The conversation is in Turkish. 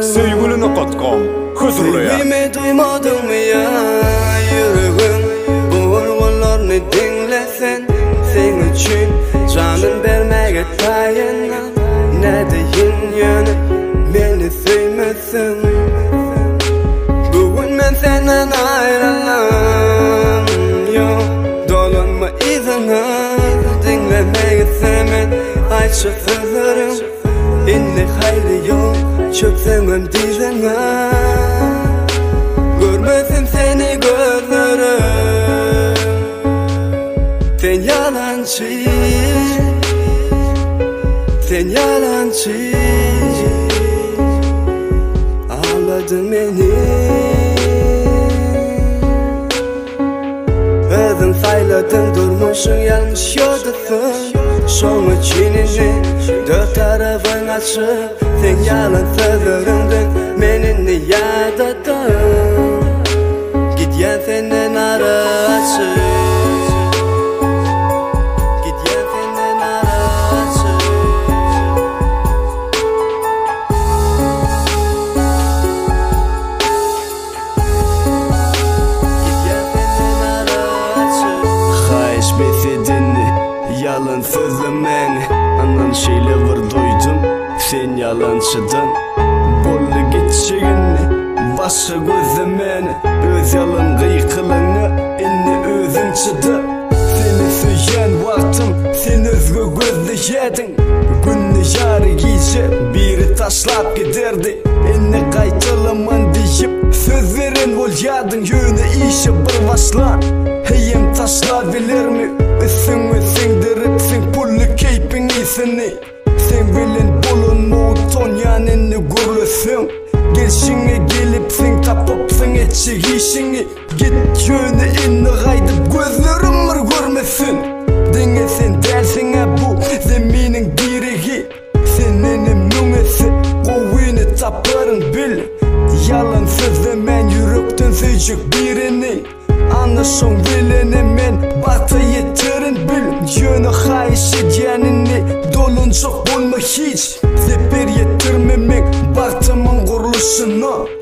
Sevgilini qatqan huzurluya Sevgimi duymadın mı ya yüreğim Bu vurgunlarını dinlesen Sen için canın vermeye tayanam Ne deyin yani beni sevmesin Bugün ben senden ayrılam Yok dolanma izine Dinlemeyi sevmen Ayşe sözlerim İnne hayrı yok Çöksemem dizene Görmesin seni gözlerim Sen yalancı Sen yalancı Ağladın beni Özün sayladın durmuşsun yanlış yoldasın Şonu çinini dört tarafın açık Sen yalan sözlerinden menini yadadın Gityen senden ara açık Gityen senden ara açık Gityen senden ara açık Hayş besedini Yalan sözlemen Anan şeyle var duydum Sen yalancıdan Bolla geçişini Başa gözlemen Öz yalan gıykılını İnne özün çıdı Seni söyleyen vaktim Sen özgü gözleyedin Günni yarı giyce Biri taşlap giderdi İnne kaytılaman deyip Söz veren olyadın Yöne işe bir başlan Heyem taşlayabilir mi? Sen derip sen pullu keypin iyisini Sen bilin bulunma uton yanını gurlusun Gelşine gelip sen tapıp sen etçi işini Git yöne inni gaydıp gözlerim var görmesin Denge sen dersin bu zeminin direği Senin mümesi kuvvini taparın bil Yalan sözlemen yürekten söyleyecek birini Anlaşın bilene men batı yetirin bil Yönü hayış edyenini doluncuk olma hiç Zeper yetirmemek baktımın kuruluşunu